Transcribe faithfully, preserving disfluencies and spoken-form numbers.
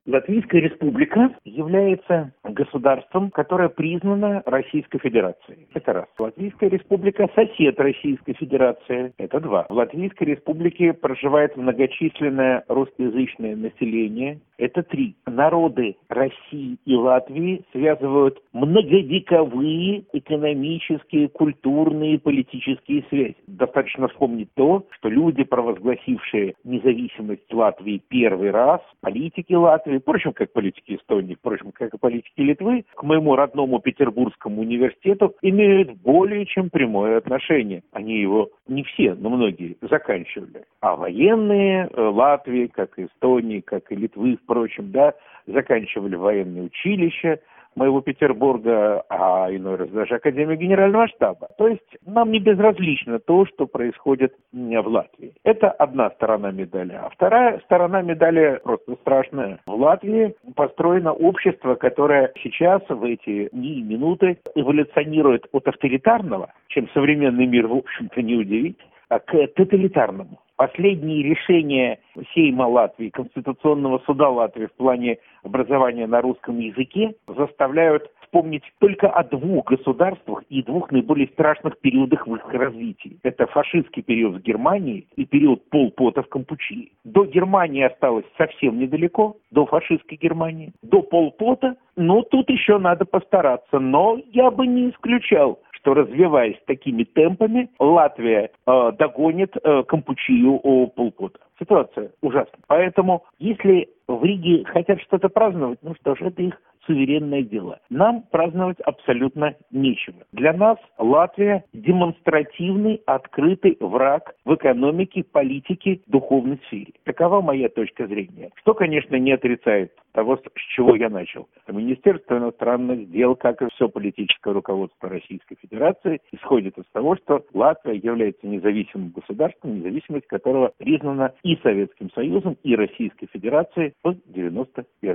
Латвийская республика является государством, которое признано Российской Федерацией. Это раз. Латвийская республика – сосед Российской Федерации. Это два. В Латвийской республике проживает многочисленное русскоязычное население. Это три. Народы России и Латвии связывают многовековые экономические, культурные, политические связи. Достаточно вспомнить то, что люди, провозгласившие независимость Латвии первый раз, политики Латвии, впрочем, как политики Эстонии, впрочем, как и политики Литвы, к моему родному Петербургскому университету имеют более чем прямое отношение. Они его не все, но многие заканчивали. А военные Латвии, как и Эстонии, как и Литвы, впрочем, да, заканчивали военные училища моего Петербурга, а иной раз даже Академию Генерального штаба. То есть нам не безразлично то, что происходит в Латвии. Это одна сторона медали. А вторая сторона медали просто страшная. В Латвии построено общество, которое сейчас в эти дни и минуты эволюционирует от авторитарного, чем современный мир, в общем-то, не удивить, а к тоталитарному. Последние решения Сейма Латвии, Конституционного суда Латвии в плане образования на русском языке заставляют вспомнить только о двух государствах и двух наиболее страшных периодах в их развитии. Это фашистский период в Германии и период Пол Пота в Кампучии. До Германии осталось совсем недалеко, до фашистской Германии. До Пол Пота, ну тут еще надо постараться, но я бы не исключал, что, развиваясь такими темпами, Латвия э, догонит э, Кампучию у Пол Пота. Ситуация ужасная. Поэтому, если в Риге хотят что-то праздновать, ну что ж, это их суверенное дело. Нам праздновать абсолютно нечего. Для нас Латвия демонстративный, открытый враг в экономике, политике, духовной сфере. Такова моя точка зрения. Что, конечно, не отрицает того, с чего я начал. Министерство иностранных дел, как и все политическое руководство Российской Федерации, исходит из того, что Латвия является независимым государством, независимость которого признана и Советским Союзом, и Российской Федерацией в девяносто первом году.